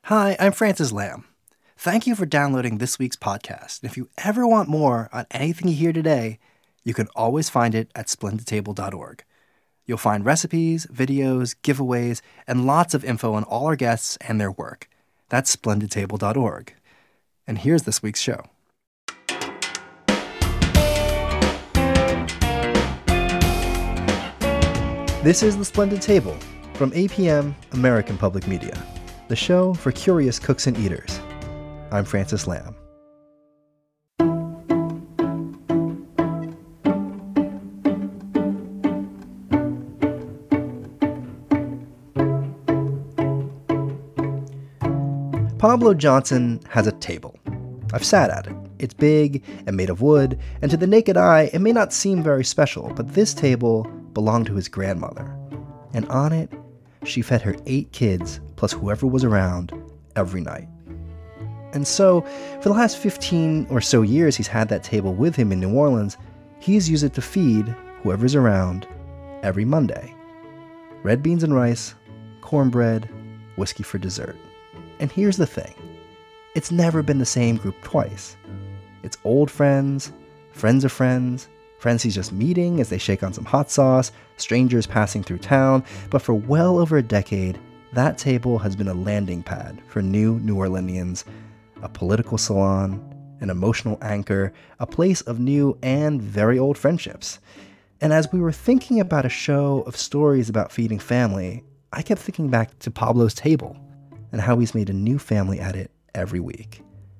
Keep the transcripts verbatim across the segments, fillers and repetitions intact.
Hi, I'm Francis Lamb. Thank you for downloading this week's podcast. If you ever want more on anything you hear today, you can always find it at splendid table dot org. You'll find recipes, videos, giveaways, and lots of info on all our guests and their work. That's splendid table dot org. And here's this week's show. This is The Splendid Table from A P M American Public Media, the show for curious cooks and eaters. I'm Francis Lamb. Pablo Johnson has a table. I've sat at it. It's big and made of wood, and to the naked eye, it may not seem very special, but this table belonged to his grandmother. And on it, she fed her eight kids, plus whoever was around, every night. And so, for the last fifteen or so years he's had that table with him in New Orleans, he's used it to feed whoever's around every Monday. Red beans and rice, cornbread, whiskey for dessert. And here's the thing. It's never been the same group twice. It's old friends, friends of friends, friends he's just meeting as they shake on some hot sauce, strangers passing through town, but for well over a decade, that table has been a landing pad for new New Orleanians, a political salon, an emotional anchor, a place of new and very old friendships. And as we were thinking about a show of stories about feeding family, I kept thinking back to Pablo's table and how he's made a new family at it every week.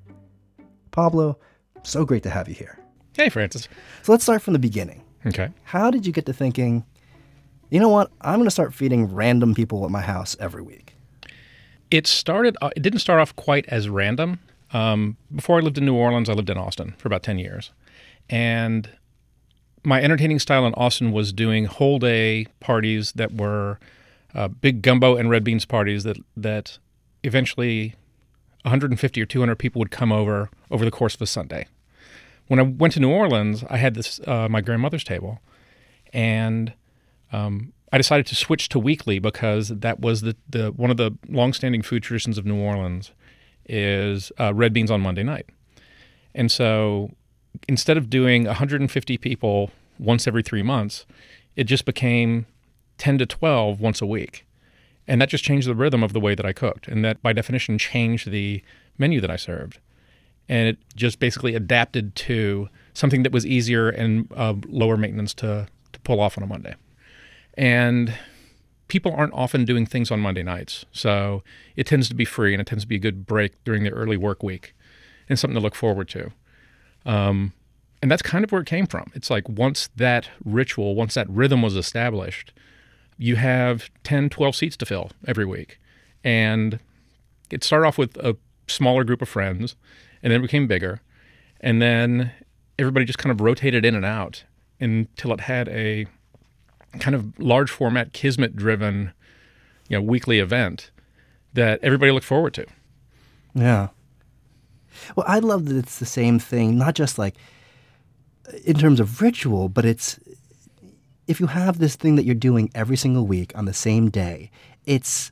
Pablo, so great to have you here. Hey, Francis. So let's start from the beginning. Okay. How did you get to thinking, you know what, I'm going to start feeding random people at my house every week? It started, it didn't start off quite as random. Um, before I lived in New Orleans, I lived in Austin for about ten years. And my entertaining style in Austin was doing whole day parties that were uh, big gumbo and red beans parties that, that eventually one hundred fifty or two hundred people would come over over the course of a Sunday. When I went to New Orleans, I had this uh, my grandmother's table, and um, I decided to switch to weekly because that was the, the one of the longstanding food traditions of New Orleans is uh, red beans on Monday night. And so instead of doing one hundred fifty people once every three months, it just became ten to twelve once a week. And that just changed the rhythm of the way that I cooked. And that, by definition, changed the menu that I served. And it just basically adapted to something that was easier and uh, lower maintenance to, to pull off on a Monday. And people aren't often doing things on Monday nights. So it tends to be free, and it tends to be a good break during the early work week and something to look forward to. Um, and that's kind of where it came from. It's like once that ritual, once that rhythm was established, you have ten, twelve seats to fill every week. And it started off with a smaller group of friends, and then it became bigger. And then everybody just kind of rotated in and out until it had a kind of large format, Kismet-driven, you know, weekly event that everybody looked forward to. Yeah. Well, I love that it's the same thing, not just like in terms of ritual, but it's if you have this thing that you're doing every single week on the same day, it's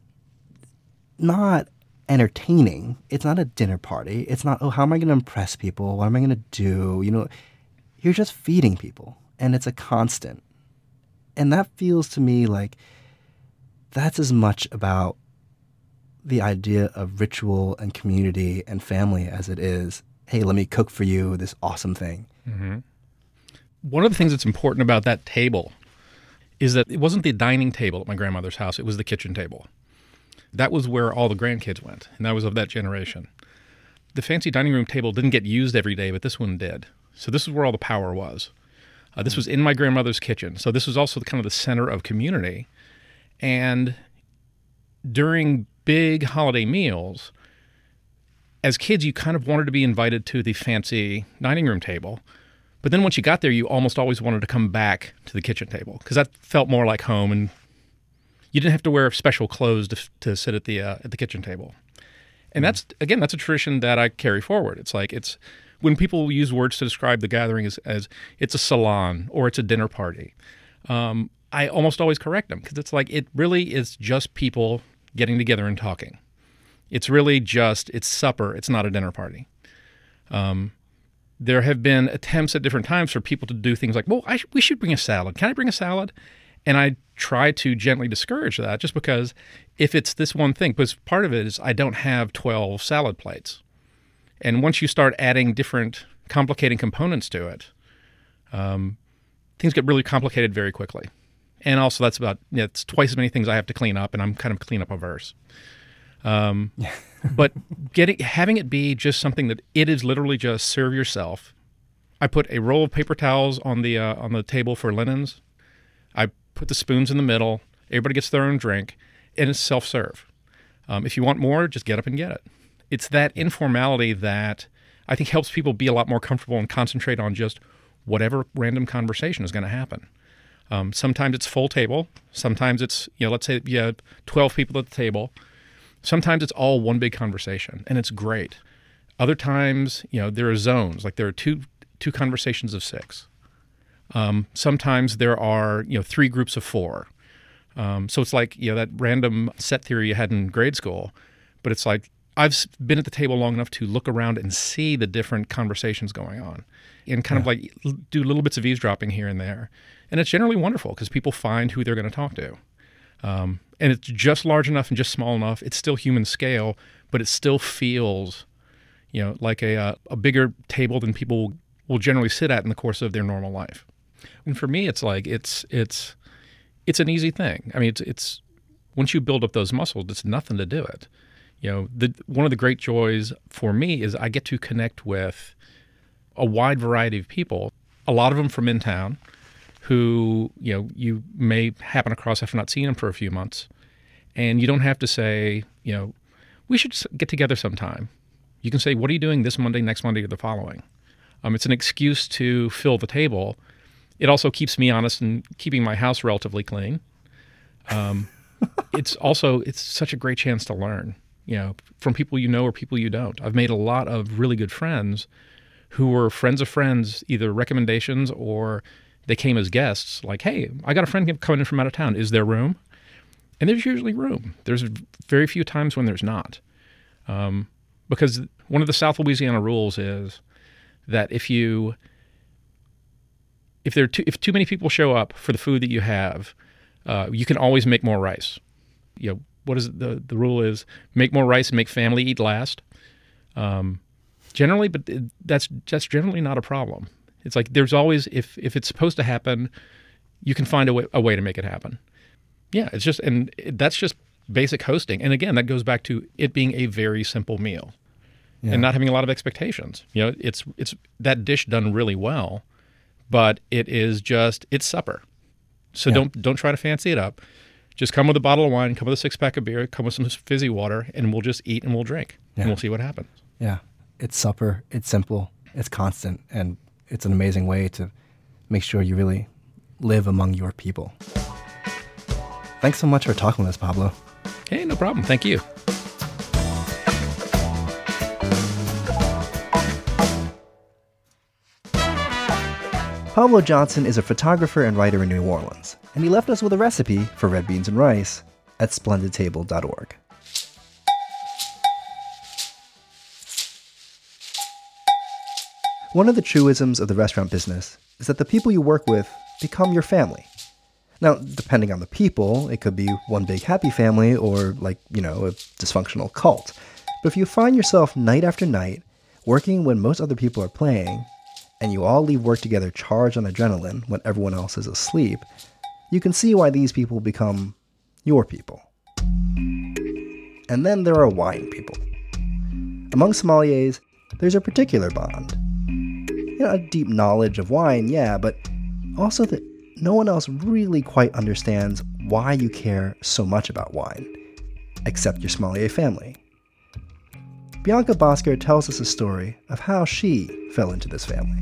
not entertaining. It's not a dinner party. It's not, oh, how am I going to impress people? What am I going to do? You know, you're just feeding people, and it's a constant. And that feels to me like that's as much about the idea of ritual and community and family as it is, hey, let me cook for you this awesome thing. Mm-hmm. One of the things that's important about that table is that it wasn't the dining table at my grandmother's house. It was the kitchen table. That was where all the grandkids went, and that was of that generation. The fancy dining room table didn't get used every day, but this one did. So this is where all the power was. Uh, this was in my grandmother's kitchen. So this was also the, kind of the center of community. And during big holiday meals, as kids, you kind of wanted to be invited to the fancy dining room table. But then once you got there, you almost always wanted to come back to the kitchen table because that felt more like home, and you didn't have to wear special clothes to, to sit at the uh, at the kitchen table. And that's, again, that's a tradition that I carry forward. It's like it's when people use words to describe the gathering as, as it's a salon or it's a dinner party, um, I almost always correct them because it's like it really is just people getting together and talking. It's really just, it's supper. It's not a dinner party. Um, there have been attempts at different times for people to do things like, well, I sh- we should bring a salad. Can I bring a salad? And I try to gently discourage that just because if it's this one thing, because part of it is I don't have twelve salad plates. And once you start adding different complicating components to it, um, things get really complicated very quickly. And also that's about, you know, it's twice as many things I have to clean up, and I'm kind of cleanup averse. Um, but getting having it be just something that it is literally just serve yourself. I put a roll of paper towels on the uh, on the table for linens. I put the spoons in the middle. Everybody gets their own drink, and it's self-serve. Um, if you want more, just get up and get it. It's that informality that I think helps people be a lot more comfortable and concentrate on just whatever random conversation is going to happen. Um, sometimes it's full table. Sometimes it's, you know, let's say you have twelve people at the table. Sometimes it's all one big conversation, and it's great. Other times, you know, there are zones, like there are two two conversations of six. Um, sometimes there are, you know, three groups of four. Um, so it's like, you know, that random set theory you had in grade school, but it's like I've been at the table long enough to look around and see the different conversations going on and kind yeah. of like do little bits of eavesdropping here and there. And it's generally wonderful because people find who they're going to talk to. Um, and it's just large enough and just small enough. It's still human scale, but it still feels, you know, like a uh, a bigger table than people will generally sit at in the course of their normal life. And for me, it's like it's it's it's an easy thing. I mean, it's it's once you build up those muscles, it's nothing to do it. You know, the one of the great joys for me is I get to connect with a wide variety of people. A lot of them from in town, who, you know, you may happen across after not seeing them for a few months. And you don't have to say, you know, we should get together sometime. You can say, what are you doing this Monday, next Monday, or the following? Um, it's an excuse to fill the table. It also keeps me honest and keeping my house relatively clean. Um, it's also, it's such a great chance to learn, you know, from people you know or people you don't. I've made a lot of really good friends who were friends of friends, either recommendations or they came as guests, like, hey, I got a friend coming in from out of town. Is there room? And there's usually room. There's very few times when there's not. Um, because one of the South Louisiana rules is that if you, if there are too, if too many people show up for the food that you have, uh, you can always make more rice. You know, what is it? The, the rule is make more rice and make family eat last. Um, generally, but that's, that's generally not a problem. It's like there's always, if if it's supposed to happen, you can find a way, a way to make it happen. Yeah, it's just, and it, that's just basic hosting. And again, that goes back to it being a very simple meal yeah. and not having a lot of expectations. You know, it's it's that dish done really well, but it is just, it's supper. So yeah. don't don't try to fancy it up. Just come with a bottle of wine, come with a six pack of beer, come with some fizzy water, and we'll just eat and we'll drink yeah. and we'll see what happens. Yeah, it's supper. It's simple. It's constant. And it's an amazing way to make sure you really live among your people. Thanks so much for talking with us, Pablo. Hey, no problem. Thank you. Pablo Johnson is a photographer and writer in New Orleans, and he left us with a recipe for red beans and rice at splendid table dot org. One of the truisms of the restaurant business is that the people you work with become your family. Now, depending on the people, it could be one big happy family or, like, you know, a dysfunctional cult. But if you find yourself night after night working when most other people are playing, and you all leave work together charged on adrenaline when everyone else is asleep, you can see why these people become your people. And then there are wine people. Among sommeliers, there's a particular bond. You know, a deep knowledge of wine, yeah, but also that no one else really quite understands why you care so much about wine, except your sommelier family. Bianca Bosker tells us a story of how she fell into this family.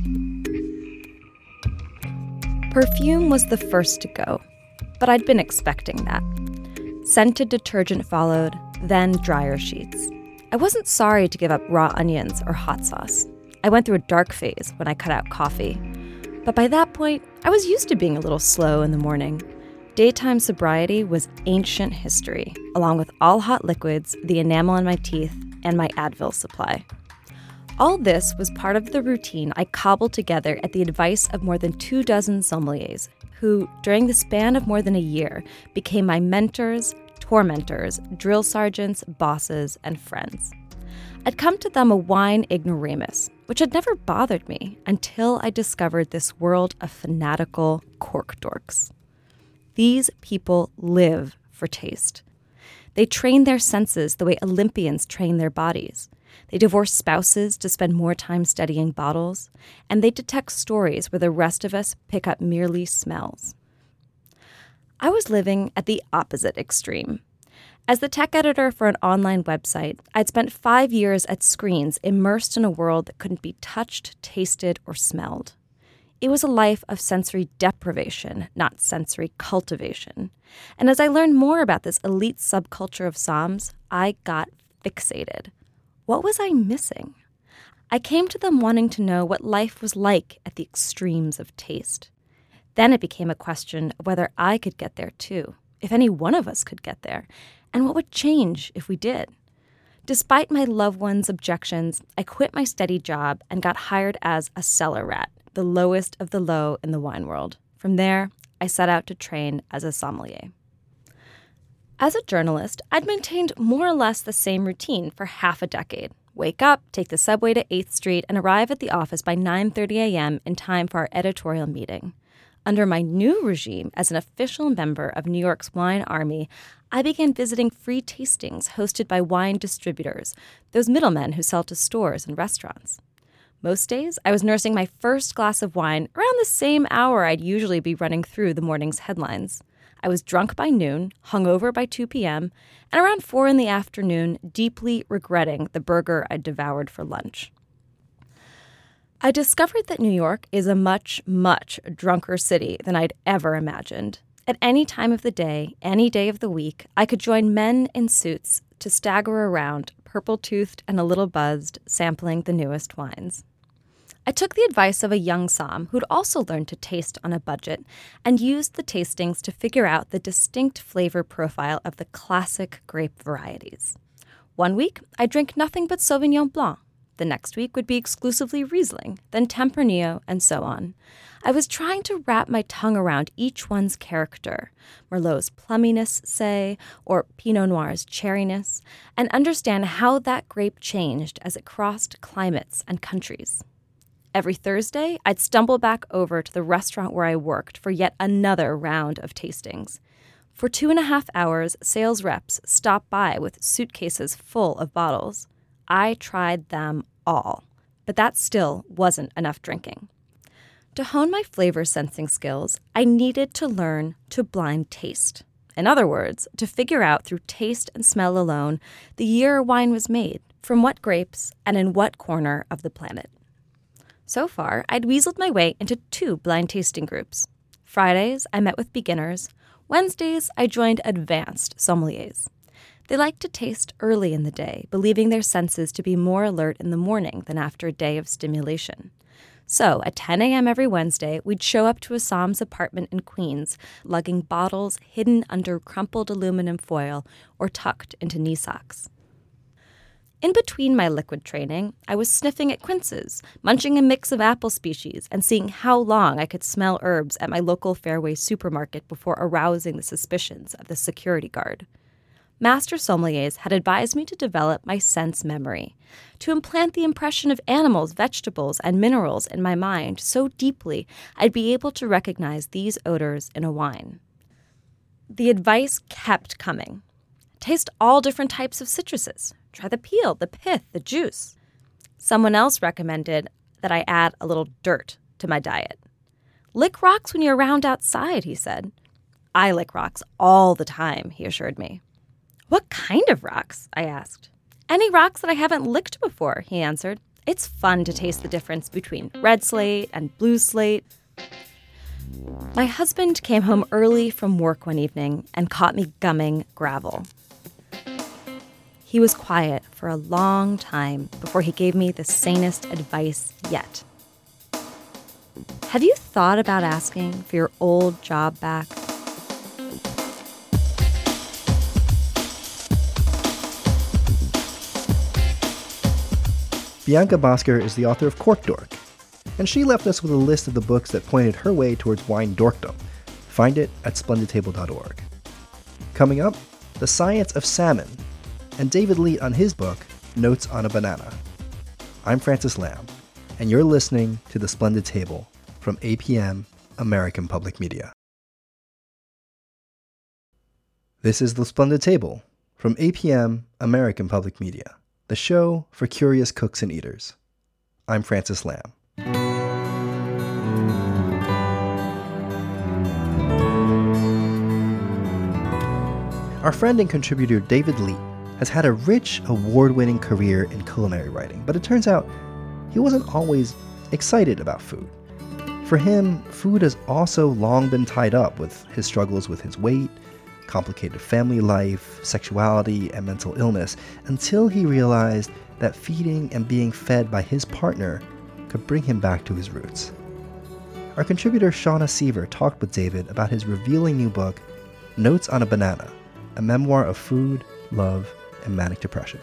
Perfume was the first to go, but I'd been expecting that. Scented detergent followed, then dryer sheets. I wasn't sorry to give up raw onions or hot sauce. I went through a dark phase when I cut out coffee. But by that point, I was used to being a little slow in the morning. Daytime sobriety was ancient history, along with all hot liquids, the enamel on my teeth, and my Advil supply. All this was part of the routine I cobbled together at the advice of more than two dozen sommeliers, who, during the span of more than a year, became my mentors, tormentors, drill sergeants, bosses, and friends. I'd come to them a wine ignoramus, which had never bothered me until I discovered this world of fanatical cork dorks. These people live for taste. They train their senses the way Olympians train their bodies. They divorce spouses to spend more time studying bottles, and they detect stories where the rest of us pick up merely smells. I was living at the opposite extreme. As the tech editor for an online website, I'd spent five years at screens immersed in a world that couldn't be touched, tasted, or smelled. It was a life of sensory deprivation, not sensory cultivation. And as I learned more about this elite subculture of somms, I got fixated. What was I missing? I came to them wanting to know what life was like at the extremes of taste. Then it became a question of whether I could get there too, if any one of us could get there, and what would change if we did. Despite my loved ones' objections, I quit my steady job and got hired as a cellar rat, the lowest of the low in the wine world. From there, I set out to train as a sommelier. As a journalist, I'd maintained more or less the same routine for half a decade. Wake up, take the subway to eighth street, and arrive at the office by nine thirty a.m. in time for our editorial meeting. Under my new regime as an official member of New York's Wine Army, I began visiting free tastings hosted by wine distributors, those middlemen who sell to stores and restaurants. Most days, I was nursing my first glass of wine around the same hour I'd usually be running through the morning's headlines. I was drunk by noon, hungover by two p.m., and around four in the afternoon, deeply regretting the burger I'd devoured for lunch. I discovered that New York is a much, much drunker city than I'd ever imagined. At any time of the day, any day of the week, I could join men in suits to stagger around, purple-toothed and a little buzzed, sampling the newest wines. I took the advice of a young somm who'd also learned to taste on a budget and used the tastings to figure out the distinct flavor profile of the classic grape varieties. One week, I'd drink nothing but Sauvignon Blanc. The next week would be exclusively Riesling, then Tempranillo, and so on. I was trying to wrap my tongue around each one's character, Merlot's plumminess, say, or Pinot Noir's cherryness, and understand how that grape changed as it crossed climates and countries. Every Thursday, I'd stumble back over to the restaurant where I worked for yet another round of tastings. For two and a half hours, sales reps stopped by with suitcases full of bottles. I tried them all, but that still wasn't enough drinking. To hone my flavor sensing skills, I needed to learn to blind taste. In other words, to figure out through taste and smell alone the year a wine was made, from what grapes, and in what corner of the planet. So far, I'd weaseled my way into two blind tasting groups. Fridays, I met with beginners. Wednesdays, I joined advanced sommeliers. They like to taste early in the day, believing their senses to be more alert in the morning than after a day of stimulation. So, at ten a.m. every Wednesday, we'd show up to a somm's apartment in Queens, lugging bottles hidden under crumpled aluminum foil or tucked into knee socks. In between my liquid training, I was sniffing at quinces, munching a mix of apple species, and seeing how long I could smell herbs at my local Fairway supermarket before arousing the suspicions of the security guard. Master sommeliers had advised me to develop my sense memory, to implant the impression of animals, vegetables, and minerals in my mind so deeply I'd be able to recognize these odors in a wine. The advice kept coming. Taste all different types of citruses. Try the peel, the pith, the juice. Someone else recommended that I add a little dirt to my diet. Lick rocks when you're around outside, he said. I lick rocks all the time, he assured me. What kind of rocks? I asked. Any rocks that I haven't licked before, he answered. It's fun to taste the difference between red slate and blue slate. My husband came home early from work one evening and caught me gumming gravel. He was quiet for a long time before he gave me the sanest advice yet. Have you thought about asking for your old job back? Bianca Bosker is the author of Cork Dork, and she left us with a list of the books that pointed her way towards wine dorkdom. Find it at splendid table dot org. Coming up, The Science of Salmon, and David Leite on his book, Notes on a Banana. I'm Francis Lam, and you're listening to The Splendid Table from A P M, American Public Media. This is The Splendid Table from A P M, American Public Media, the show for curious cooks and eaters. I'm Francis Lam. Our friend and contributor David Leite has had a rich, award-winning career in culinary writing, but it turns out he wasn't always excited about food. For him, food has also long been tied up with his struggles with his weight, complicated family life, sexuality, and mental illness, until he realized that feeding and being fed by his partner could bring him back to his roots. Our contributor Shauna Seaver talked with David about his revealing new book, Notes on a Banana, a memoir of food, love, and manic depression.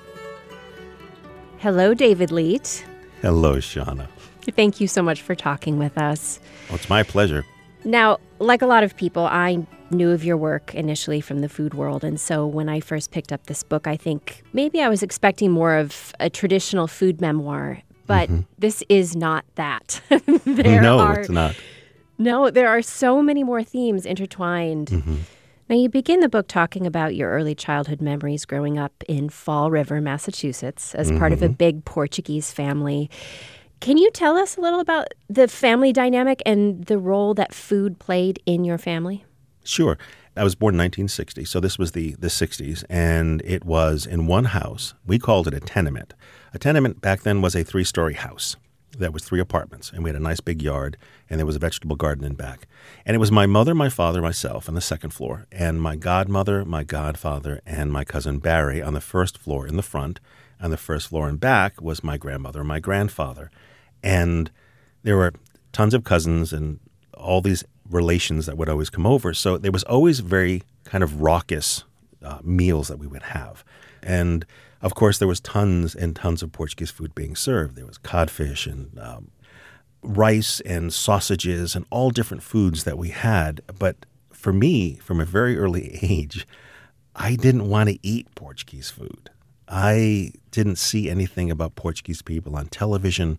Hello, David Leite. Hello, Shauna. Thank you so much for talking with us. Well, it's my pleasure. Now, like a lot of people, I knew of your work initially from the food world. And so when I first picked up this book, I think maybe I was expecting more of a traditional food memoir. But mm-hmm. this is not that. there no, are, it's not. No, there are so many more themes intertwined. Mm-hmm. Now, you begin the book talking about your early childhood memories growing up in Fall River, Massachusetts, as mm-hmm. part of a big Portuguese family. Can you tell us a little about the family dynamic and the role that food played in your family? Sure. I was born in nineteen sixty, so this was the, the sixties, and it was in one house. We called it a tenement. A tenement back then was a three-story house. That was three apartments, and we had a nice big yard, and there was a vegetable garden in back. And it was my mother, my father, myself on the second floor, and my godmother, my godfather, and my cousin Barry on the first floor in the front. On the first floor in back was my grandmother and my grandfather. And there were tons of cousins and all these relations that would always come over. So there was always very kind of raucous uh, meals that we would have. And of course, there was tons and tons of Portuguese food being served. There was codfish and um, rice and sausages and all different foods that we had. But for me, from a very early age, I didn't want to eat Portuguese food. I didn't see anything about Portuguese people on television.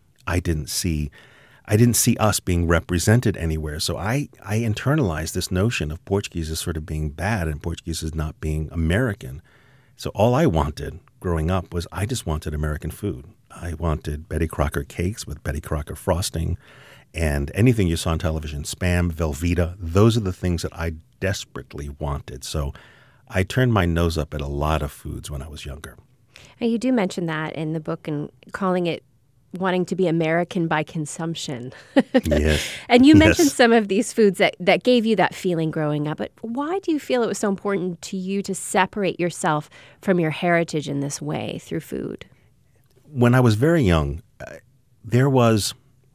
I didn't see I didn't see us being represented anywhere. So I, I internalized this notion of Portuguese as sort of being bad and Portuguese as not being American. So all I wanted growing up was I just wanted American food. I wanted Betty Crocker cakes with Betty Crocker frosting and anything you saw on television, Spam, Velveeta. Those are the things that I desperately wanted. So I turned my nose up at a lot of foods when I was younger. Now, you do mention that in the book and calling it wanting to be American by consumption. Yes. And you mentioned yes. some of these foods that, that gave you that feeling growing up. But why do you feel it was so important to you to separate yourself from your heritage in this way through food? When I was very young, uh, there was,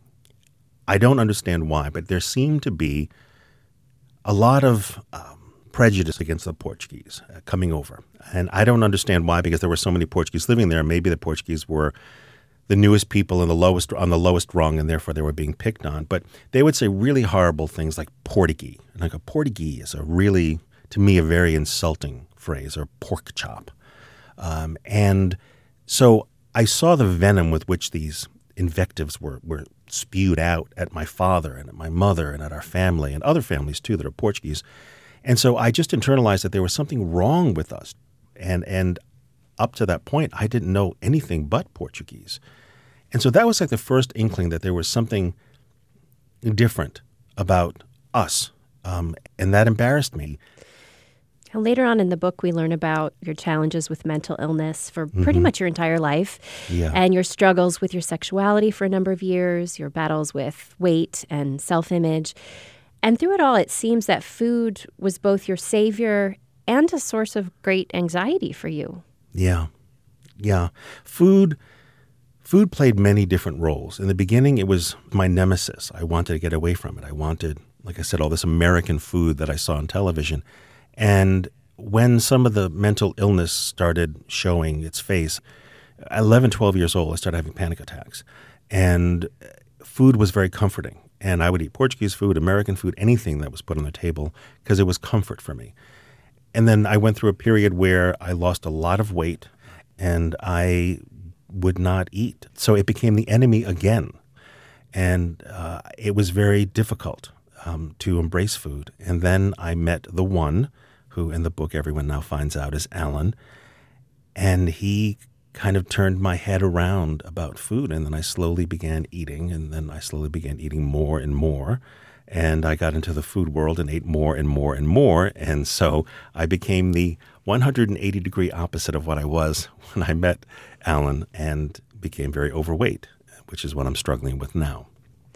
I don't understand why, but there seemed to be a lot of um, prejudice against the Portuguese uh, coming over. And I don't understand why, because there were so many Portuguese living there. Maybe the Portuguese were the newest people in the lowest on the lowest rung, and therefore they were being picked on. But they would say really horrible things like Portuguese. And like a Portuguese is a really, to me, a very insulting phrase, or pork chop. Um, and so I saw the venom with which these invectives were, were spewed out at my father and at my mother and at our family and other families too that are Portuguese. And so I just internalized that there was something wrong with us. And and up to that point, I didn't know anything but Portuguese. And so that was like the first inkling that there was something different about us. Um, and that embarrassed me. And later on in the book, we learn about your challenges with mental illness for pretty Mm-hmm. much your entire life, Yeah. and your struggles with your sexuality for a number of years, your battles with weight and self-image. And through it all, it seems that food was both your savior and a source of great anxiety for you. Yeah. Yeah. Food food played many different roles. In the beginning, it was my nemesis. I wanted to get away from it. I wanted, like I said, all this American food that I saw on television. And when some of the mental illness started showing its face, eleven, twelve years old, I started having panic attacks. And food was very comforting. And I would eat Portuguese food, American food, anything that was put on the table because it was comfort for me. And then I went through a period where I lost a lot of weight and I would not eat. So it became the enemy again. And uh, it was very difficult um, to embrace food. And then I met the one who in the book everyone now finds out is Alan. And he kind of turned my head around about food. And then I slowly began eating, and then I slowly began eating more and more. And I got into the food world and ate more and more and more. And so I became the one hundred eighty degree opposite of what I was when I met Alan and became very overweight, which is what I'm struggling with now.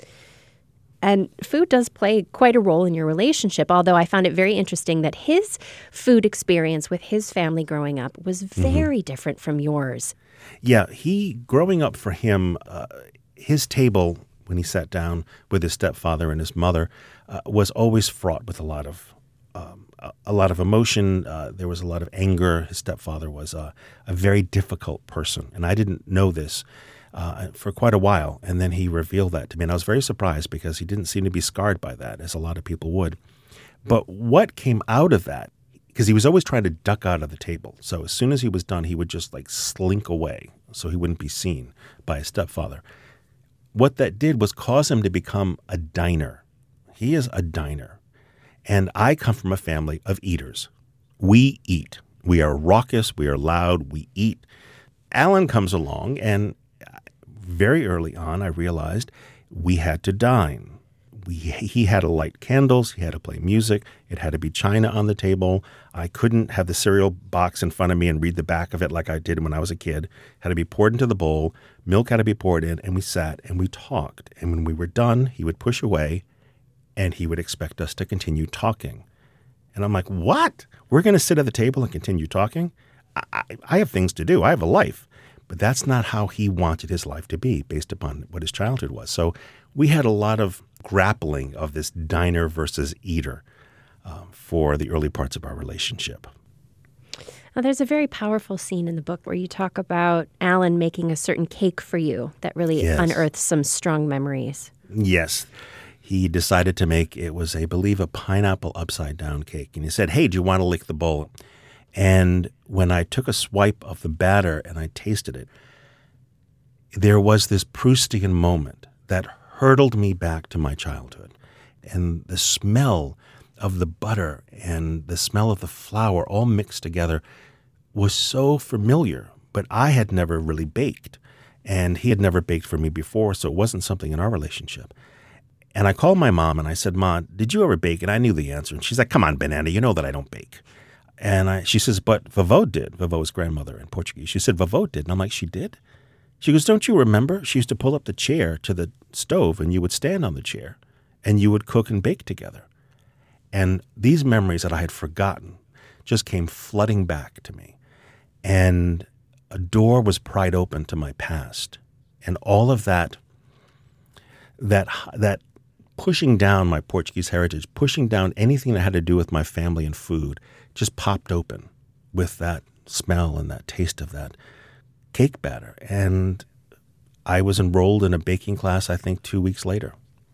And food does play quite a role in your relationship, although I found it very interesting that his food experience with his family growing up was very mm-hmm. different from yours. Yeah, he, growing up for him, uh, his table, when he sat down with his stepfather and his mother, uh, was always fraught with a lot of um, a, a lot of emotion. Uh, there was a lot of anger. His stepfather was a, a very difficult person, and I didn't know this Uh, for quite a while, and then he revealed that to me, and I was very surprised because he didn't seem to be scarred by that, as a lot of people would. But what came out of that, because he was always trying to duck out of the table, so as soon as he was done, he would just like slink away so he wouldn't be seen by his stepfather. What that did was cause him to become a diner. He is a diner, and I come from a family of eaters. We eat. We are raucous. We are loud. We eat. Alan comes along, and very early on, I realized we had to dine. We, he had to light candles. He had to play music. It had to be china on the table. I couldn't have the cereal box in front of me and read the back of it like I did when I was a kid. It had to be poured into the bowl. Milk had to be poured in, and we sat and we talked. And when we were done, he would push away, and he would expect us to continue talking. And I'm like, what? We're going to sit at the table and continue talking? I, I, I have things to do. I have a life. But that's not how he wanted his life to be based upon what his childhood was. So we had a lot of grappling of this diner versus eater uh, for the early parts of our relationship. Now, there's a very powerful scene in the book where you talk about Alan making a certain cake for you that really yes. unearths some strong memories. Yes. He decided to make, it was, I believe, a pineapple upside-down cake. And he said, hey, do you want to lick the bowl? And when I took a swipe of the batter and I tasted it, there was this Proustian moment that hurtled me back to my childhood. And the smell of the butter and the smell of the flour all mixed together was so familiar, but I had never really baked. And he had never baked for me before, so it wasn't something in our relationship. And I called my mom and I said, Ma, did you ever bake? And I knew the answer. And she's like, come on, Banana, you know that I don't bake. And I, she says, but Vovó did. Vovó's grandmother in Portuguese. She said, Vovó did. And I'm like, she did? She goes, don't you remember? She used to pull up the chair to the stove and you would stand on the chair and you would cook and bake together. And these memories that I had forgotten just came flooding back to me. And a door was pried open to my past. And all of that, that, that pushing down my Portuguese heritage, pushing down anything that had to do with my family and food, just popped open with that smell and that taste of that cake batter. And I was enrolled in a baking class, I think, two weeks later.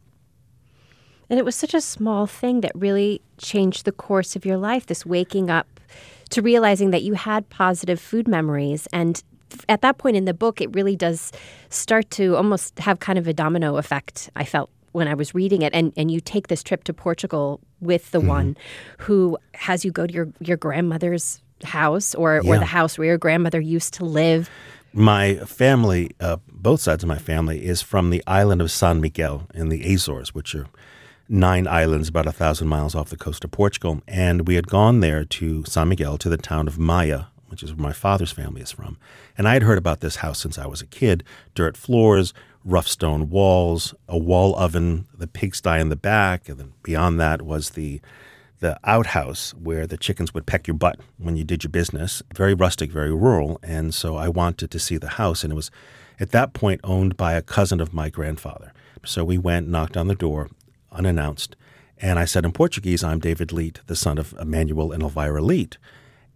And it was such a small thing that really changed the course of your life, this waking up to realizing that you had positive food memories. And at that point in the book, it really does start to almost have kind of a domino effect, I felt, when I was reading it. And, and you take this trip to Portugal with the mm-hmm. one who has you go to your, your grandmother's house or, yeah. or the house where your grandmother used to live. My family, uh, both sides of my family, is from the island of San Miguel in the Azores, which are nine islands about a thousand miles off the coast of Portugal. And we had gone there to San Miguel, to the town of Maia, which is where my father's family is from. And I had heard about this house since I was a kid. Dirt floors, rough stone walls, a wall oven, the pigsty in the back, and then beyond that was the the outhouse where the chickens would peck your butt when you did your business. Very rustic, very rural. And so I wanted to see the house. And it was at that point owned by a cousin of my grandfather. So we went, knocked on the door, unannounced. And I said in Portuguese, I'm David Leite, the son of Emmanuel and Elvira Leite.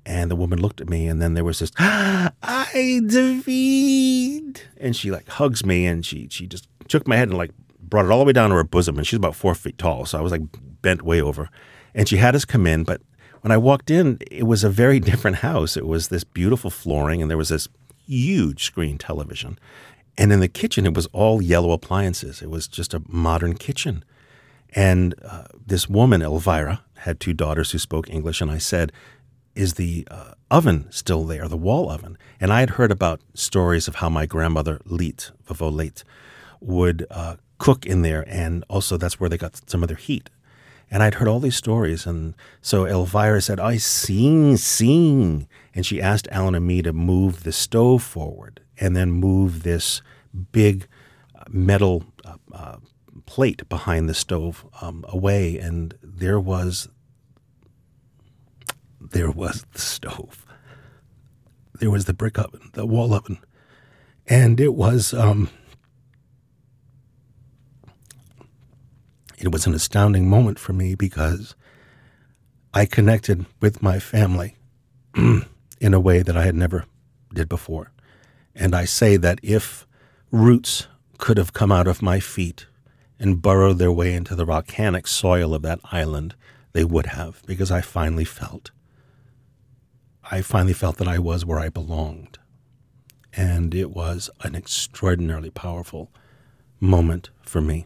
And the woman looked at me, and then there was this, ah, I defeat. And she like hugs me, and she she just took my head and like brought it all the way down to her bosom. And she's about four feet tall, so I was like bent way over. And she had us come in, but when I walked in, it was a very different house. It was this beautiful flooring, and there was this huge screen television. And in the kitchen, it was all yellow appliances. It was just a modern kitchen. And uh, this woman, Elvira, had two daughters who spoke English, and I said, is the uh, oven still there, the wall oven? And I had heard about stories of how my grandmother, Leet, Vavo Leet, would uh, cook in there, and also that's where they got some of their heat. And I'd heard all these stories, and so Elvira said, I sing, sing. And she asked Alan and me to move the stove forward and then move this big metal uh, uh, plate behind the stove um, away, and there was there was the stove. There was the brick oven, the wall oven, and it was um, it was an astounding moment for me because I connected with my family in a way that I had never did before. And I say that if roots could have come out of my feet and burrowed their way into the volcanic soil of that island, they would have, because I finally felt, I finally felt that I was where I belonged. And it was an extraordinarily powerful moment for me.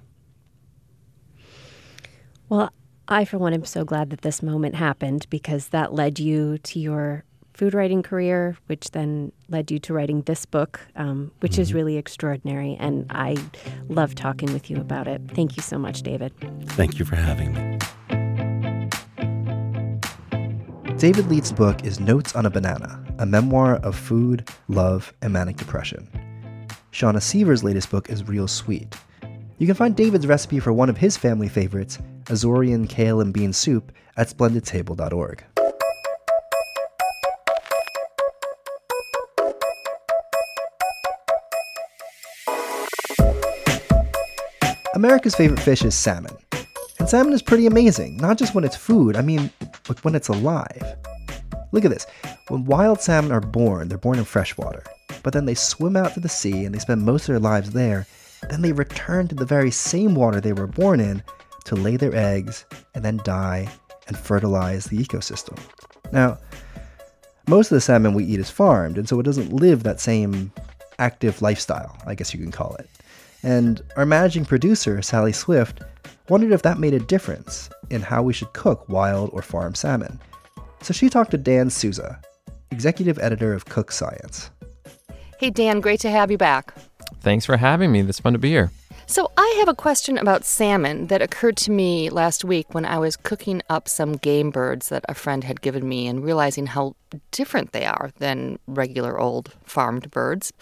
Well, I, for one, am so glad that this moment happened, because that led you to your food writing career, which then led you to writing this book, um, which mm-hmm. is really extraordinary. And I love talking with you about it. Thank you so much, David. Thank you for having me. David Leet's book is Notes on a Banana, a memoir of food, love, and manic depression. Shauna Seaver's latest book is Real Sweet. You can find David's recipe for one of his family favorites, Azorean kale and bean soup, at splendid table dot org. America's favorite fish is salmon. And salmon is pretty amazing, not just when it's food, I mean, but when it's alive. Look at this. When wild salmon are born, they're born in freshwater. But then they swim out to the sea and they spend most of their lives there. Then they return to the very same water they were born in to lay their eggs and then die and fertilize the ecosystem. Now, most of the salmon we eat is farmed, and so it doesn't live that same active lifestyle, I guess you can call it. And our managing producer, Sally Swift, wondered if that made a difference in how we should cook wild or farmed salmon. So she talked to Dan Souza, executive editor of Cook Science. Hey, Dan, great to have you back. Thanks for having me. It's fun to be here. So I have a question about salmon that occurred to me last week when I was cooking up some game birds that a friend had given me and realizing how different they are than regular old farmed birds.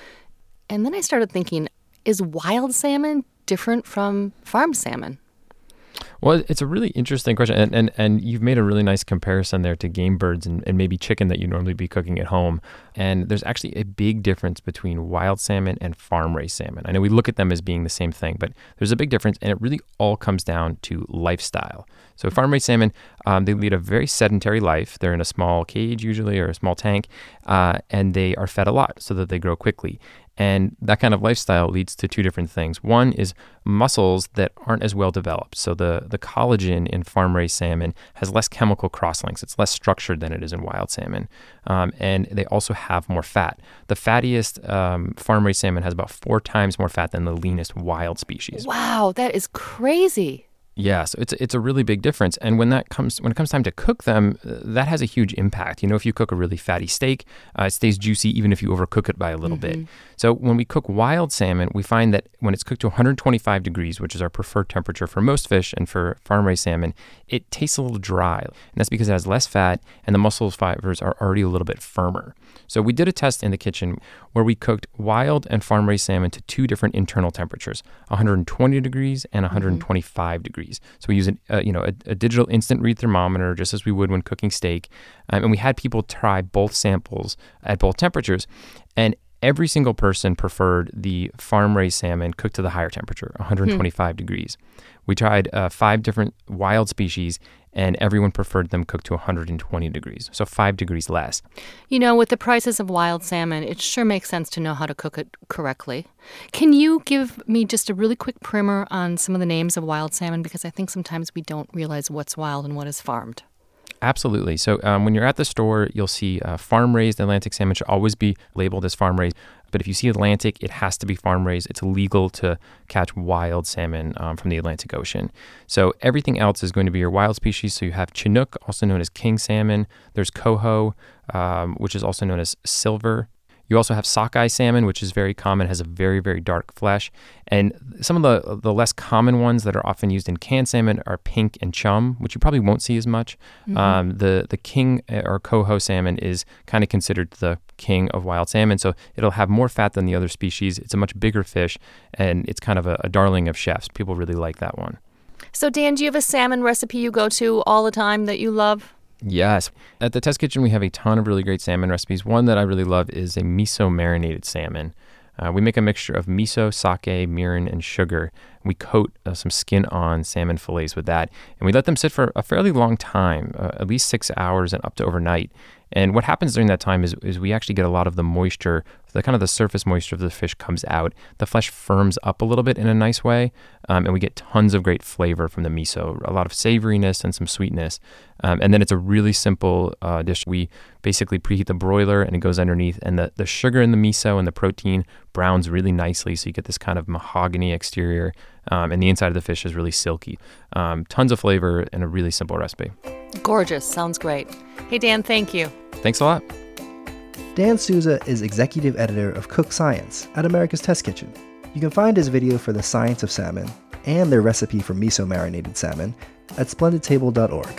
And then I started thinking, is wild salmon different from farmed salmon? Well, it's a really interesting question, and and, and you've made a really nice comparison there to game birds and, and maybe chicken that you'd normally be cooking at home. And there's actually a big difference between wild salmon and farm-raised salmon. I know we look at them as being the same thing, but there's a big difference, and it really all comes down to lifestyle. So farm-raised salmon, um, they lead a very sedentary life. They're in a small cage usually, or a small tank, uh, and they are fed a lot so that they grow quickly. And that kind of lifestyle leads to two different things. One is muscles that aren't as well developed. So the, the collagen in farm-raised salmon has less chemical crosslinks. It's less structured than it is in wild salmon. Um, and they also have more fat. The fattiest um, farm-raised salmon has about four times more fat than the leanest wild species. Wow, that is crazy. Yeah, so it's it's a really big difference, and when that comes when it comes time to cook them, uh, that has a huge impact. You know, if you cook a really fatty steak, uh, it stays juicy even if you overcook it by a little mm-hmm. bit. So when we cook wild salmon, we find that when it's cooked to one hundred twenty-five degrees, which is our preferred temperature for most fish and for farm-raised salmon, it tastes a little dry, and that's because it has less fat and the muscle fibers are already a little bit firmer. So we did a test in the kitchen where we cooked wild and farm-raised salmon to two different internal temperatures, one hundred twenty degrees and one hundred twenty-five mm-hmm. degrees. So we use an, uh, you know, a, a digital instant read thermometer, just as we would when cooking steak. Um, and we had people try both samples at both temperatures. And every single person preferred the farm-raised salmon cooked to the higher temperature, one hundred twenty-five hmm. degrees. We tried uh, five different wild species, and everyone preferred them cooked to one hundred twenty degrees, so five degrees less. You know, with the prices of wild salmon, it sure makes sense to know how to cook it correctly. Can you give me just a really quick primer on some of the names of wild salmon? Because I think sometimes we don't realize what's wild and what is farmed. Absolutely. So um, when you're at the store, you'll see uh, farm-raised Atlantic salmon should always be labeled as farm-raised. But if you see Atlantic, it has to be farm-raised. It's illegal to catch wild salmon um, from the Atlantic Ocean. So everything else is going to be your wild species. So you have Chinook, also known as king salmon. There's coho, um, which is also known as silver. You also have sockeye salmon, which is very common, has a very, very dark flesh. And some of the the less common ones that are often used in canned salmon are pink and chum, which you probably won't see as much. Mm-hmm. Um, the, the king or coho salmon is kind of considered the king of wild salmon, so it'll have more fat than the other species. It's a much bigger fish, and it's kind of a, a darling of chefs. People really like that one. So, Dan, do you have a salmon recipe you go to all the time that you love? Yes. At the Test Kitchen, we have a ton of really great salmon recipes. One that I really love is a miso marinated salmon. Uh, we make a mixture of miso, sake, mirin, and sugar. We coat uh, some skin-on salmon fillets with that, and we let them sit for a fairly long time, uh, at least six hours and up to overnight. And what happens during that time is, is we actually get a lot of the moisture, the kind of the surface moisture of the fish comes out. The flesh firms up a little bit in a nice way, um, and we get tons of great flavor from the miso, a lot of savoriness and some sweetness. Um, and then it's a really simple uh, dish. We basically preheat the broiler, and it goes underneath, and the, the sugar in the miso and the protein browns really nicely, so you get this kind of mahogany exterior, um, and the inside of the fish is really silky. Um, tons of flavor and a really simple recipe. Gorgeous. Sounds great. Hey, Dan, thank you. Thanks a lot. Dan Souza is executive editor of Cook Science at America's Test Kitchen. You can find his video for the science of salmon and their recipe for miso marinated salmon at splendid table dot org.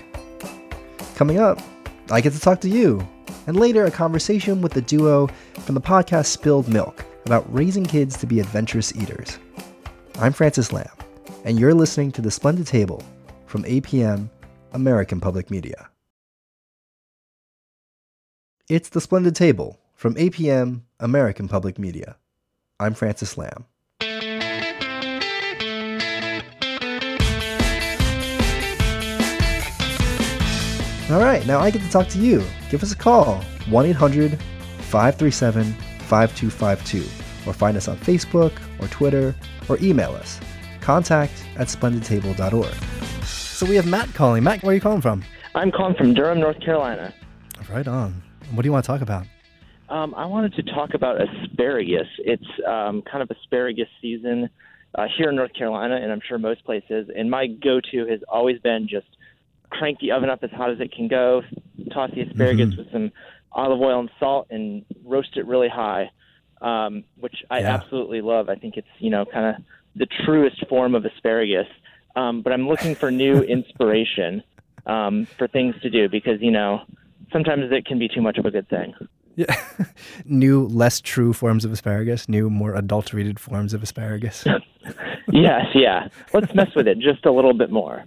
Coming up, I get to talk to you, and later a conversation with the duo from the podcast Spilled Milk about raising kids to be adventurous eaters. I'm Francis Lamb, and you're listening to The Splendid Table from A P M, American Public Media. It's The Splendid Table from A P M, American Public Media. I'm Francis Lamb. All right, now I get to talk to you. Give us a call, one eight hundred, five three seven, five two five two, or find us on Facebook or Twitter, or email us, contact at splendid table dot org. So we have Matt calling. Matt, where are you calling from? I'm calling from Durham, North Carolina. Right on. What do you want to talk about? Um, I wanted to talk about asparagus. It's um, kind of asparagus season uh, here in North Carolina, and I'm sure most places. And my go-to has always been just crank the oven up as hot as it can go, toss the asparagus mm-hmm. with some olive oil and salt, and roast it really high, um, which I yeah. absolutely love. I think it's, you know, kind of the truest form of asparagus. Um, but I'm looking for new inspiration um, for things to do because, you know, sometimes it can be too much of a good thing. Yeah. New, less true forms of asparagus, new, more adulterated forms of asparagus. Yes, yeah. Let's mess with it just a little bit more.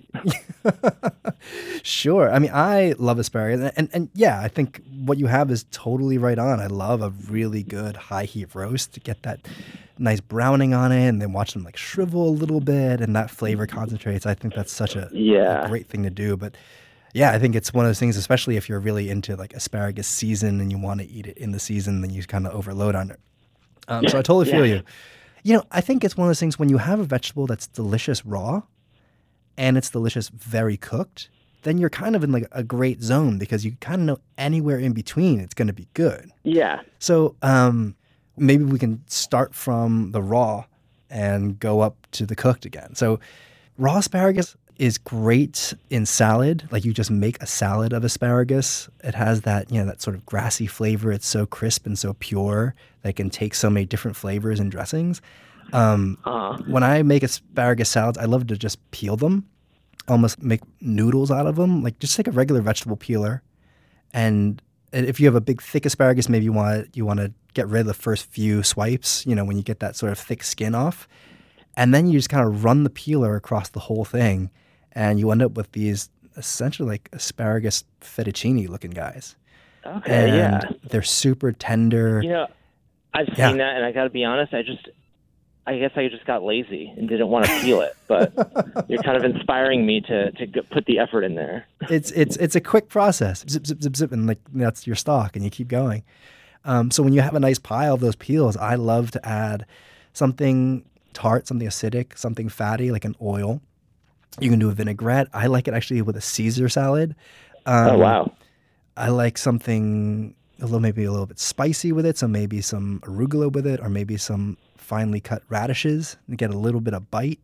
Sure. I mean, I love asparagus. And, and, and yeah, I think what you have is totally right on. I love a really good high heat roast to get that nice browning on it and then watch them like shrivel a little bit and that flavor concentrates. I think that's such a, yeah. a great thing to do. But yeah, I think it's one of those things, especially if you're really into like asparagus season and you want to eat it in the season, then you kind of overload on it. Um, so I totally feel yeah. you. You know, I think it's one of those things when you have a vegetable that's delicious raw and it's delicious very cooked, then you're kind of in like a great zone because you kind of know anywhere in between it's going to be good. Yeah. So um, maybe we can start from the raw and go up to the cooked again. So raw asparagus is great in salad. Like you just make a salad of asparagus. It has that, you know, that sort of grassy flavor. It's so crisp and so pure that it can take so many different flavors and dressings. Um, uh. When I make asparagus salads, I love to just peel them, almost make noodles out of them. Like just take a regular vegetable peeler. And if you have a big thick asparagus, maybe you want you want to get rid of the first few swipes, you know, when you get that sort of thick skin off. And then you just kind of run the peeler across the whole thing. And you end up with these essentially like asparagus fettuccine looking guys. Okay, and yeah. they're super tender. You know, I've seen yeah. that, and I got to be honest, I just, I guess I just got lazy and didn't want to peel it. But you're kind of inspiring me to to g- put the effort in there. It's it's it's a quick process. Zip, zip, zip, zip, and like that's your stock, and you keep going. Um, so when you have a nice pile of those peels, I love to add something tart, something acidic, something fatty, like an oil. You can do a vinaigrette. I like it actually with a Caesar salad. Um, Oh, wow. I like something a little, maybe a little bit spicy with it. So maybe some arugula with it, or maybe some finely cut radishes and get a little bit of bite.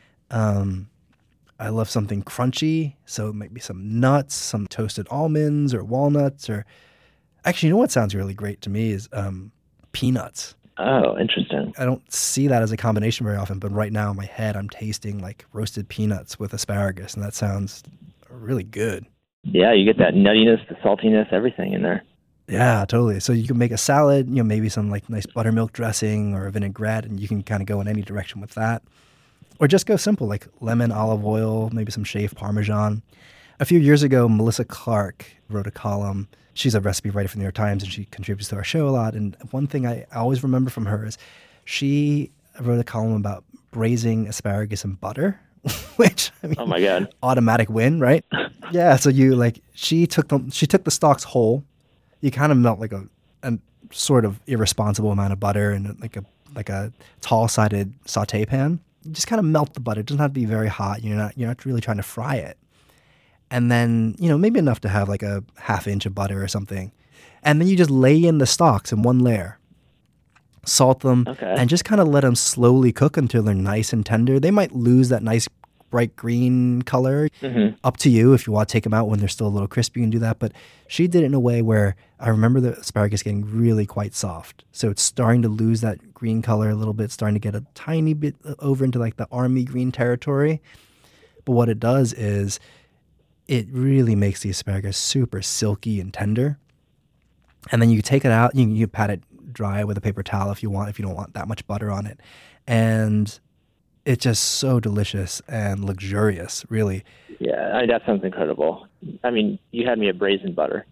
Um, I love something crunchy. So maybe some nuts, some toasted almonds or walnuts, or actually, you know what sounds really great to me is um, peanuts. Oh, interesting. I don't see that as a combination very often, but right now in my head, I'm tasting like roasted peanuts with asparagus, and that sounds really good. Yeah, you get that nuttiness, the saltiness, everything in there. Yeah, totally. So you can make a salad, you know, maybe some like nice buttermilk dressing or a vinaigrette, and you can kind of go in any direction with that. Or just go simple, like lemon, olive oil, maybe some shaved Parmesan. A few years ago, Melissa Clark wrote a column. She's a recipe writer for the New York Times, and she contributes to our show a lot. And one thing I always remember from her is she wrote a column about braising asparagus in butter, which, I mean, Oh, my God. automatic win, right? Yeah. So you like, she took the, she took the stalks whole. You kind of melt like a, a sort of irresponsible amount of butter in like a, like a tall sided saute pan. You just kind of melt the butter. It doesn't have to be very hot. You're not, you're not really trying to fry it. And then, you know, maybe enough to have like a half inch of butter or something. And then you just lay in the stalks in one layer, salt them, Okay. and just kind of let them slowly cook until they're nice and tender. They might lose that nice bright green color. Mm-hmm. Up to you. If you want to take them out when they're still a little crispy, you can do that. But she did it in a way where I remember the asparagus getting really quite soft. So it's starting to lose that green color a little bit, starting to get a tiny bit over into like the army green territory. But what it does is it really makes the asparagus super silky and tender. And then you take it out, you, you pat it dry with a paper towel if you want, if you don't want that much butter on it. And it's just so delicious and luxurious, really. Yeah, I, that sounds incredible. I mean, you had me at braised butter.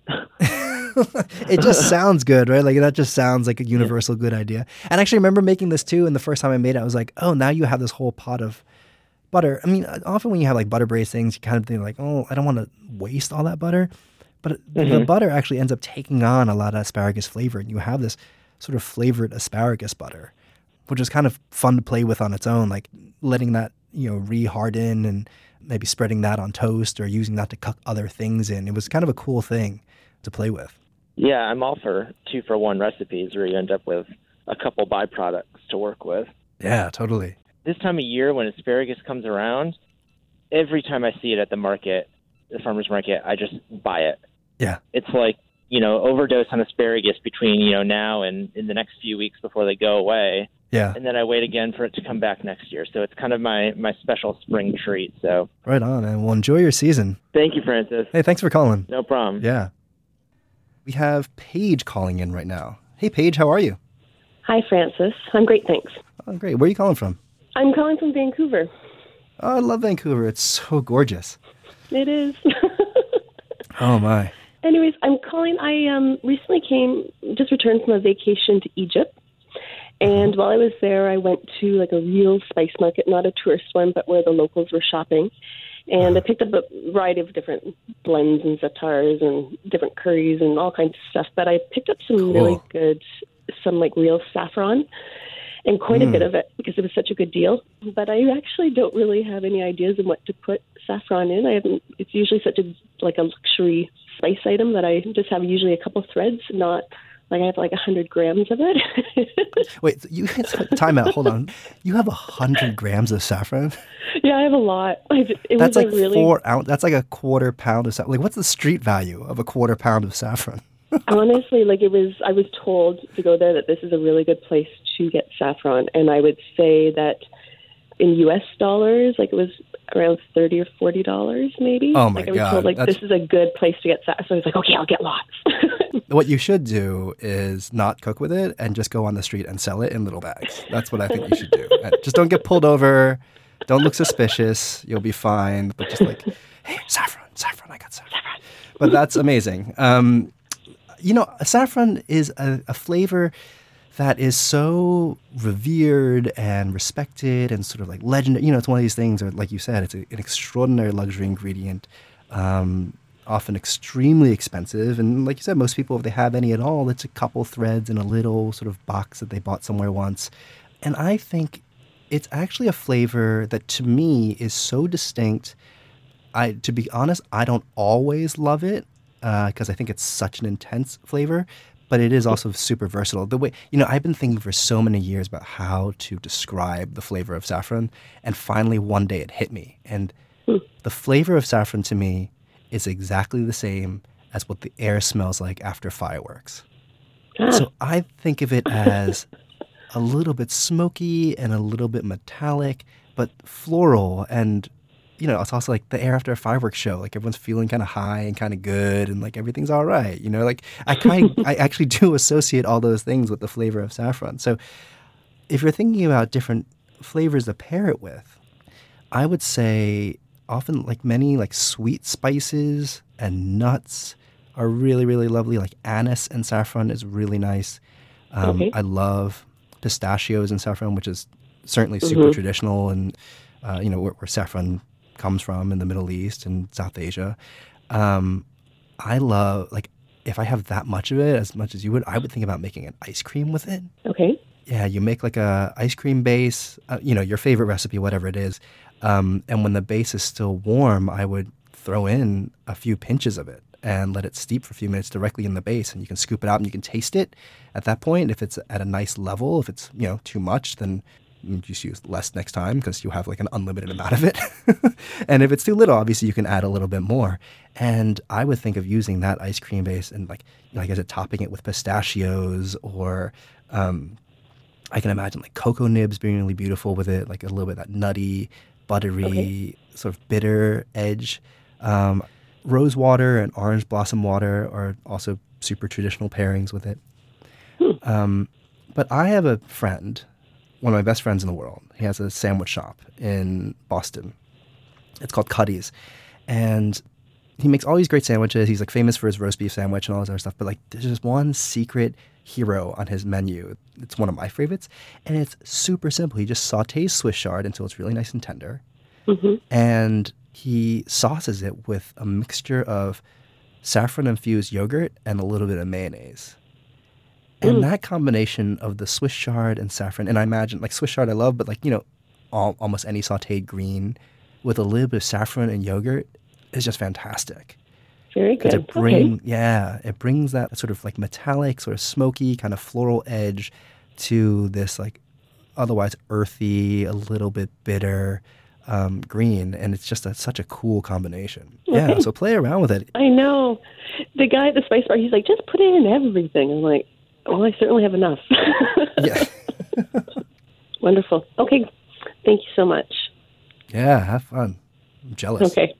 It just sounds good, right? Like that just sounds like a universal good idea. And actually, I remember making this too. And the first time I made it, I was like, oh, now you have this whole pot of butter. I mean, often when you have like butter braised things, you kind of think like, oh, I don't want to waste all that butter. But Mm-hmm. the butter actually ends up taking on a lot of asparagus flavor. And you have this sort of flavored asparagus butter, which is kind of fun to play with on its own, like letting that, you know, re-harden and maybe spreading that on toast or using that to cook other things in. It was kind of a cool thing to play with. Yeah, I'm all for two for one recipes where you end up with a couple byproducts to work with. Yeah, totally. This time of year when asparagus comes around, every time I see it at the market, the farmer's market, I just buy it. Yeah. It's like, you know, overdose on asparagus between, you know, now and in the next few weeks before they go away. Yeah. And then I wait again for it to come back next year. So it's kind of my, my special spring treat. So Right on. And well, enjoy your season. thank you, Francis. Hey, thanks for calling. No problem. Yeah. We have Paige calling in right now. Hey, Paige, how are you? Hi, Francis. I'm great, thanks. Oh, great. Where are you calling from? I'm calling from Vancouver. Oh, I love Vancouver. It's so gorgeous. It is. Oh, my. Anyways, I'm calling. I um, recently came, just returned from a vacation to Egypt. And while I was there, I went to like a real spice market, not a tourist one, but where the locals were shopping. And I picked up a variety of different blends and zatars and different curries and all kinds of stuff. But I picked up some Cool. really good, some like real saffron and quite Mm. a bit of it because it was such a good deal. But I actually don't really have any ideas on what to put saffron in. I haven't. It's usually such a like a luxury spice item that I just have usually a couple threads, not like I have like a hundred grams of it. Wait, you time out. Hold on. You have a hundred grams of saffron? Yeah, I have a lot. I've, it That's was like a really, four ounce. That's like a quarter pound of saffron. Like, what's the street value of a quarter pound of saffron? honestly, like it was, I was told to go there that this is a really good place to get saffron. And I would say that in U S dollars, like it was around thirty or forty dollars maybe. Oh my like I was God, told like that's- this is a good place to get saffron. So I was like, okay, I'll get lots. What you should do is not cook with it and just go on the street and sell it in little bags. That's what I think you should do. And just don't get pulled over. Don't look suspicious. You'll be fine. But just like, hey, saffron, saffron, I got saffron. But that's amazing. Um, you know, saffron is a, a flavor that is so revered and respected and sort of like legendary. You know, it's one of these things, or like you said, it's a, an extraordinary luxury ingredient, um, often extremely expensive. And like you said, most people, if they have any at all, it's a couple threads in a little sort of box that they bought somewhere once. And I think it's actually a flavor that to me is so distinct. I, to be honest, I don't always love it because uh, I think it's such an intense flavor, but it is also super versatile. The way, you know, I've been thinking for so many years about how to describe the flavor of saffron, and finally one day it hit me. And the flavor of saffron to me is exactly the same as what the air smells like after fireworks. So I think of it as a little bit smoky and a little bit metallic, but floral. And, you know, it's also like the air after a fireworks show. Like everyone's feeling kind of high and kind of good and like everything's all right. You know, like I kind I actually do associate all those things with the flavor of saffron. So if you're thinking about different flavors to pair it with, I would say often like many like sweet spices and nuts are really, really lovely. Like anise and saffron is really nice. Um, Okay. I love pistachios and saffron, which is certainly super Mhm. traditional and, uh, you know, where, where saffron comes from in the Middle East and South Asia. Um, I love, like, if I have that much of it, as much as you would, I would think about making an ice cream with it. Okay. Yeah, you make like a ice cream base, uh, you know, your favorite recipe, whatever it is. Um, and when the base is still warm, I would throw in a few pinches of it and let it steep for a few minutes directly in the base. And you can scoop it out and you can taste it at that point. If it's at a nice level, if it's, you know, too much, then you just use less next time because you have like an unlimited amount of it. And if it's too little, obviously you can add a little bit more. And I would think of using that ice cream base and like, like as a topping it with pistachios or, um, I can imagine like cocoa nibs being really beautiful with it, like a little bit of that nutty, buttery, Okay. sort of bitter edge. Um, rose water and orange blossom water are also super traditional pairings with it. Um, but I have a friend, one of my best friends in the world. He has a sandwich shop in Boston. It's called Cuddy's. And he makes all these great sandwiches. He's like famous for his roast beef sandwich and all this other stuff. But like there's just one secret hero on his menu. It's one of my favorites. And it's super simple. He just sautés Swiss chard until it's really nice and tender. Mm-hmm. And he sauces it with a mixture of saffron-infused yogurt and a little bit of mayonnaise. And Mm. that combination of the Swiss chard and saffron, and I imagine, like Swiss chard I love, but like, you know, all, almost any sautéed green with a little bit of saffron and yogurt is just fantastic. Very Because good. it bring, Okay. yeah, it brings that sort of like metallic, sort of smoky, kind of floral edge to this like otherwise earthy, a little bit bitter um, green, and it's just a, such a cool combination. Yeah, Okay. so play around with it. I know. The guy at the spice bar, he's like, just put it in everything. I'm like, well, I certainly have enough. Yeah, Wonderful. Okay. Thank you so much. yeah, have fun. I'm jealous. Okay.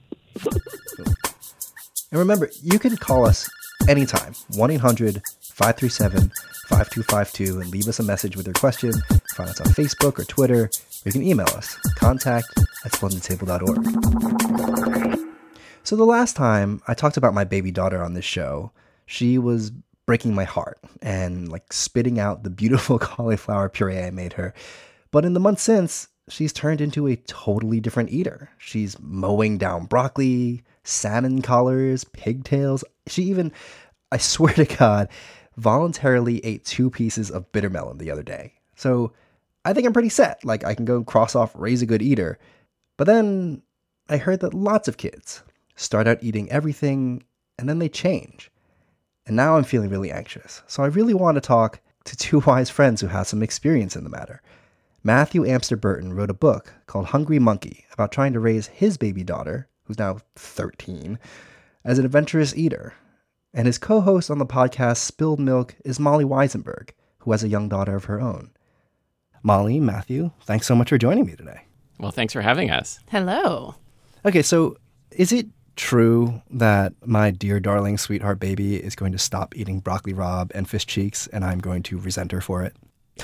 And remember, you can call us anytime, one eight hundred five three seven five two five two, and leave us a message with your question. Find us on Facebook or Twitter, or you can email us, contact at splendid table dot org. So the last time I talked about my baby daughter on this show, she was breaking my heart and like spitting out the beautiful cauliflower puree I made her. But in the months since, she's turned into a totally different eater. She's mowing down broccoli, salmon collars, pigtails. She even, I swear to God, voluntarily ate two pieces of bitter melon the other day. So I think I'm pretty set. Like I can go cross off raise a good eater. But then I heard that lots of kids start out eating everything and then they change. And now I'm feeling really anxious. So I really want to talk to two wise friends who have some experience in the matter. Matthew Amster Burton wrote a book called Hungry Monkey about trying to raise his baby daughter, who's now thirteen, as an adventurous eater. And his co-host on the podcast Spilled Milk is Molly Weisenberg, who has a young daughter of her own. Molly, Matthew, thanks so much for joining me today. Well, thanks for having us. Hello. Okay, so is it true that my dear darling sweetheart baby is going to stop eating broccoli rabe and fish cheeks and I'm going to resent her for it?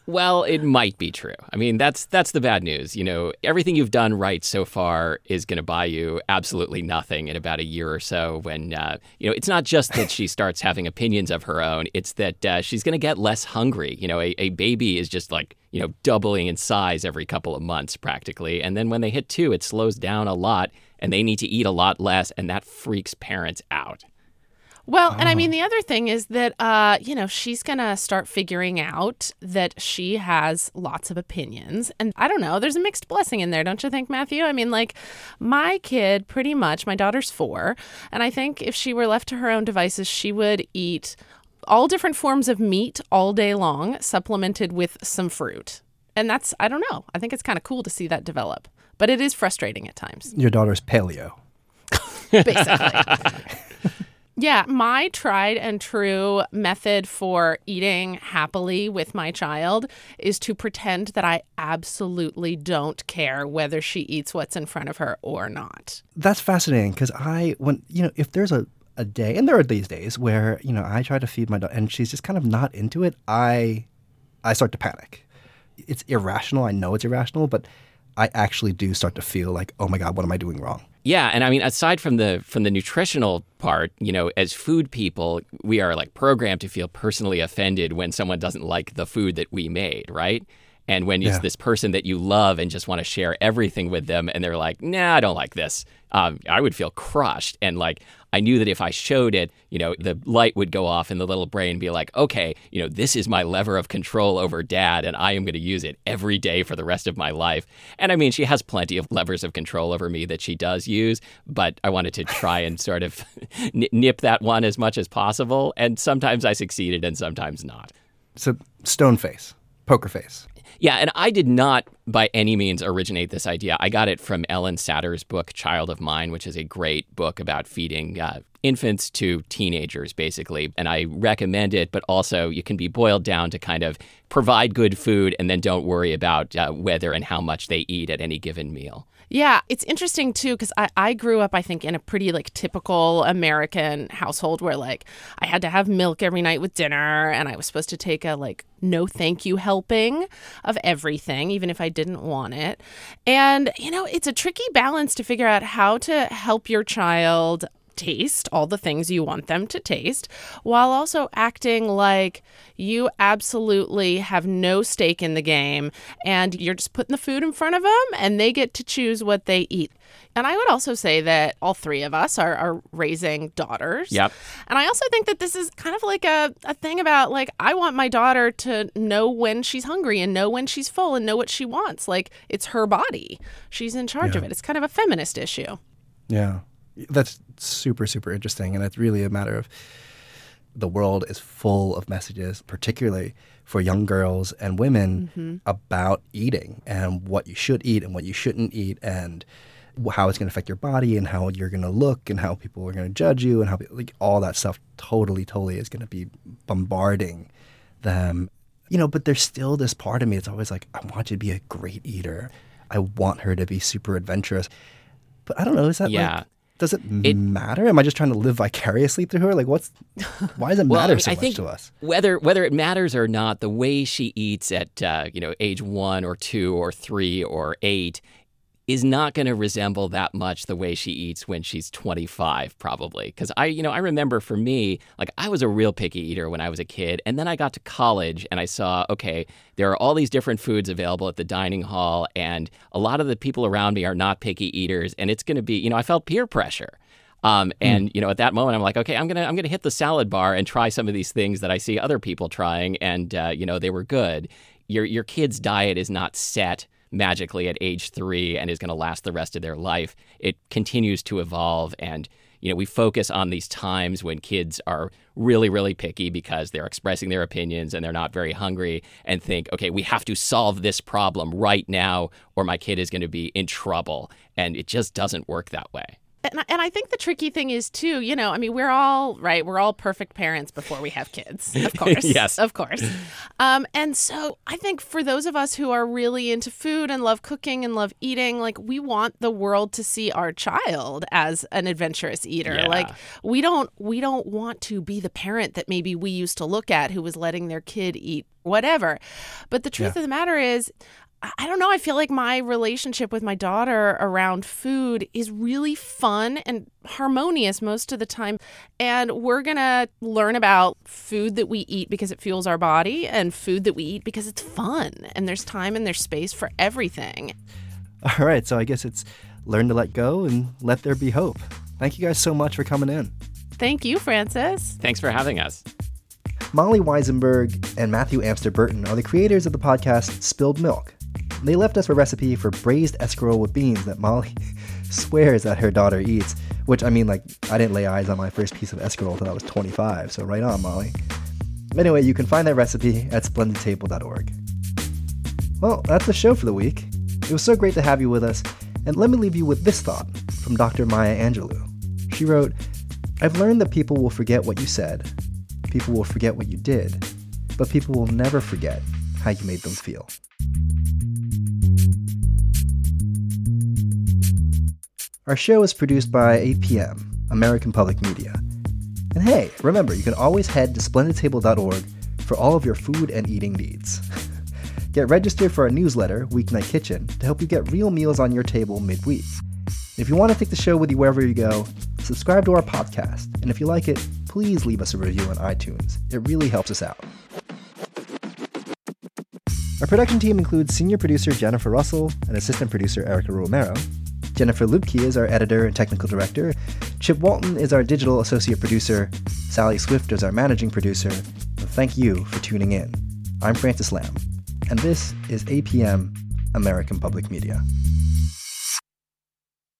Well, it might be true. I mean, that's that's the bad news. You know, everything you've done right so far is going to buy you absolutely nothing in about a year or so when, uh, you know, it's not just that she starts having opinions of her own. It's that uh, she's going to get less hungry. You know, a, a baby is just like, you know, doubling in size every couple of months practically. And then when they hit two, it slows down a lot and they need to eat a lot less. And that freaks parents out. Well, and I mean, the other thing is that, uh, you know, she's going to start figuring out that she has lots of opinions. And I don't know, there's a mixed blessing in there, don't you think, Matthew? I mean, like, my kid pretty much, my daughter's four, and I think if she were left to her own devices, she would eat all different forms of meat all day long, supplemented with some fruit. And that's, I don't know, I think it's kind of cool to see that develop. But it is frustrating at times. Your daughter's paleo. Basically. Yeah, my tried and true method for eating happily with my child is to pretend that I absolutely don't care whether she eats what's in front of her or not. That's fascinating because I, when, you know, if there's a, a day, and there are these days where, you know, I try to feed my daughter and she's just kind of not into it, I, I start to panic. It's irrational. I know it's irrational, but I actually do start to feel like, oh my God, what am I doing wrong? Yeah, and I mean, aside from the from the nutritional part, you know, as food people, we are like programmed to feel personally offended when someone doesn't like the food that we made, right? And when it's Yeah. this person that you love and just want to share everything with them, and they're like, "Nah, I don't like this," um, I would feel crushed. And like, I knew that if I showed it, you know, the light would go off in the little brain and be like, "Okay, you know, this is my lever of control over Dad, and I am going to use it every day for the rest of my life." And I mean, she has plenty of levers of control over me that she does use, but I wanted to try and sort of nip that one as much as possible. And sometimes I succeeded, and sometimes not. So stone face, poker face. Yeah, and I did not by any means originate this idea. I got it from Ellen Satter's book, Child of Mine, which is a great book about feeding uh, infants to teenagers, basically. And I recommend it, but also you can be boiled down to kind of provide good food and then don't worry about uh, whether and how much they eat at any given meal. Yeah, it's interesting, too, because I, I grew up, I think, in a pretty, like, typical American household where, like, I had to have milk every night with dinner, and I was supposed to take a, like, no thank you helping of everything, even if I didn't want it. And, you know, it's a tricky balance to figure out how to help your child taste all the things you want them to taste, while also acting like you absolutely have no stake in the game and you're just putting the food in front of them and they get to choose what they eat. And I would also say that all three of us are, are raising daughters. Yep. And I also think that this is kind of like a, a thing about, like, I want my daughter to know when she's hungry and know when she's full and know what she wants. Like, it's her body. She's in charge Yeah. of it. It's kind of a feminist issue. Yeah. That's super, super interesting. And it's really a matter of the world is full of messages, particularly for young girls and women, Mm-hmm. about eating and what you should eat and what you shouldn't eat and how it's going to affect your body and how you're going to look and how people are going to judge you and how, like, all that stuff totally, totally is going to be bombarding them. You know, but there's still this part of me that's always like, I want you to be a great eater. I want her to be super adventurous. But I don't know, is that Yeah. like... Does it, It- matter? Am I just trying to live vicariously through her? Like, what's, why does it Well, I matter mean, so I much think to us? Whether whether it matters or not, the way she eats at uh, you know age one or two or three or eight is not going to resemble that much the way she eats when she's twenty-five, probably. Because I, you know, I remember for me, like, I was a real picky eater when I was a kid, and then I got to college and I saw, okay, there are all these different foods available at the dining hall, and a lot of the people around me are not picky eaters, and it's going to be, you know, I felt peer pressure. Um, and, mm. you know, at that moment, I'm like, okay, I'm going to I'm gonna hit the salad bar and try some of these things that I see other people trying. And, uh, you know, they were good. Your your kid's diet is not set magically at age three and is going to last the rest of their life. It continues to evolve. And, you know, we focus on these times when kids are really, really picky because they're expressing their opinions and they're not very hungry, and think, okay, we have to solve this problem right now or my kid is going to be in trouble. And it just doesn't work that way. And I, and I think the tricky thing is, too, you know, I mean, we're all, right, we're all perfect parents before we have kids, of course. Yes. Of course. Um, and so I think for those of us who are really into food and love cooking and love eating, like, we want the world to see our child as an adventurous eater. Yeah. Like, we don't, we don't want to be the parent that maybe we used to look at who was letting their kid eat whatever. But the truth Yeah. of the matter is, I don't know. I feel like my relationship with my daughter around food is really fun and harmonious most of the time. And we're going to learn about food that we eat because it fuels our body and food that we eat because it's fun. And there's time and there's space for everything. All right, so I guess it's learn to let go and let there be hope. Thank you guys so much for coming in. Thank you, Francis. Thanks for having us. Molly Weisenberg and Matthew Amster Burton are the creators of the podcast Spilled Milk. They left us a recipe for braised escarole with beans that Molly swears that her daughter eats, which, I mean, like, I didn't lay eyes on my first piece of escarole until I was twenty-five, so right on, Molly. Anyway, you can find that recipe at splendid table dot org. Well, that's the show for the week. It was so great to have you with us, and let me leave you with this thought from Doctor Maya Angelou. She wrote, "I've learned that people will forget what you said, people will forget what you did, but people will never forget how you made them feel." Our show is produced by A P M, American Public Media. And hey, remember, you can always head to splendid table dot org for all of your food and eating needs. Get registered for our newsletter, Weeknight Kitchen, to help you get real meals on your table midweek. If you want to take the show with you wherever you go, subscribe to our podcast. And if you like it, please leave us a review on iTunes. It really helps us out. Our production team includes senior producer Jennifer Russell and assistant producer Erica Romero. Jennifer Lubke is our editor and technical director. Chip Walton is our digital associate producer. Sally Swift is our managing producer. And thank you for tuning in. I'm Francis Lamb, and this is A P M, American Public Media.